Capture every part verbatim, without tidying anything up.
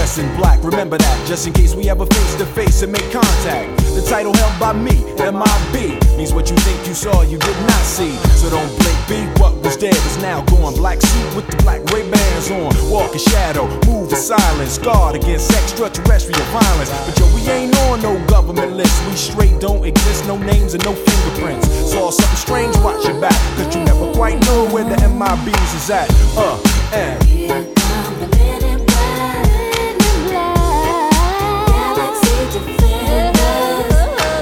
dress in black, remember that, just in case we ever face to face and make contact. The title held by me, M I B, means what you think you saw, you did not see. So don't blink, be what was dead is now gone. Black suit with the black Ray-Bans on, walk in shadow, move in silence, guard against extraterrestrial violence. But yo, we ain't on no government list, we straight don't exist, no names and no fingerprints. Saw something strange, watch your back, cause you never quite know where the M I Bs is at. Uh, and Here come the men in black, men in black, Galaxy Defenders.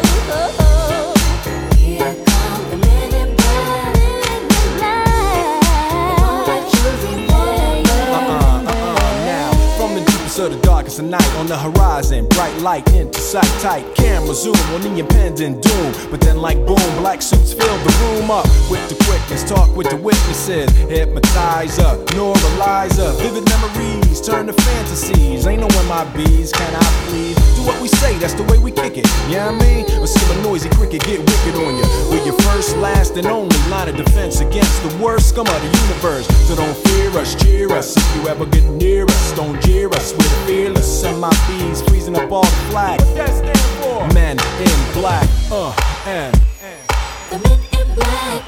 Here come the men in black, men in black, they won't let you remember. Uh-uh, uh-uh, now, from the deepest of the darkest of night, on the horizon, bright light into sight, tight camera zoom on the impending doom. But then like boom, black suits fill the room up with the quickness, talk with the witnesses, hypnotizer, neuralizer, vivid memories turn to fantasies. Ain't no M I Bs, can I please? Do what we say, that's the way we kick it, you know what I mean? Or see a noisy cricket get wicked on you. We're your first, last, and only line of defense against the worst scum of the universe. So don't fear us, cheer us, if you ever get near us, don't jeer us, we're the fearless M I Bs, freezing up all the flag. What that stand for? Men in black, uh, and, and. The men in black.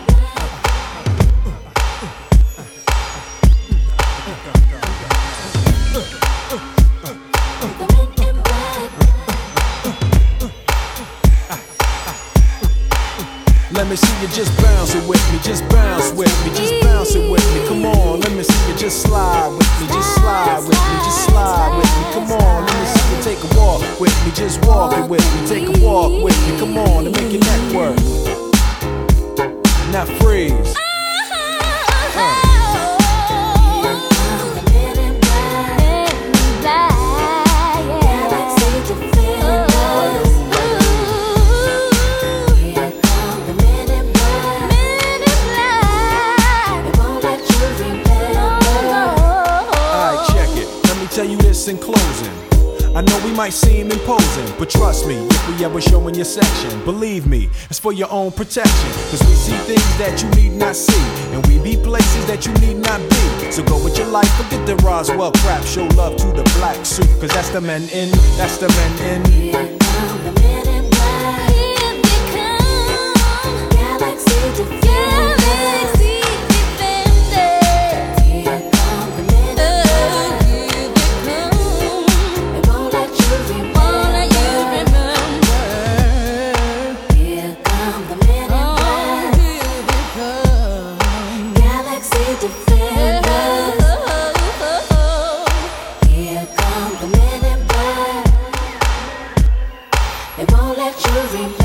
Let me see you just bounce it with me, just bounce with me, just bounce it with me, come on. Let me see you just slide with me, just slide with me, just slide with me, come on. Let me see you take a walk with me, just walk it with me, take a walk with me, come on, and make your neck work. Now freeze. Uh. Tell you this in closing, I know we might seem imposing, but trust me, if we ever show in your section, believe me, it's for your own protection. Cause we see things that you need not see, and we be places that you need not be. So go with your life, forget the Roswell crap, show love to the black suit, cause that's the men in, that's the men in. Here come the men in black, here they come, Galaxy Defenders. They won't let you remember.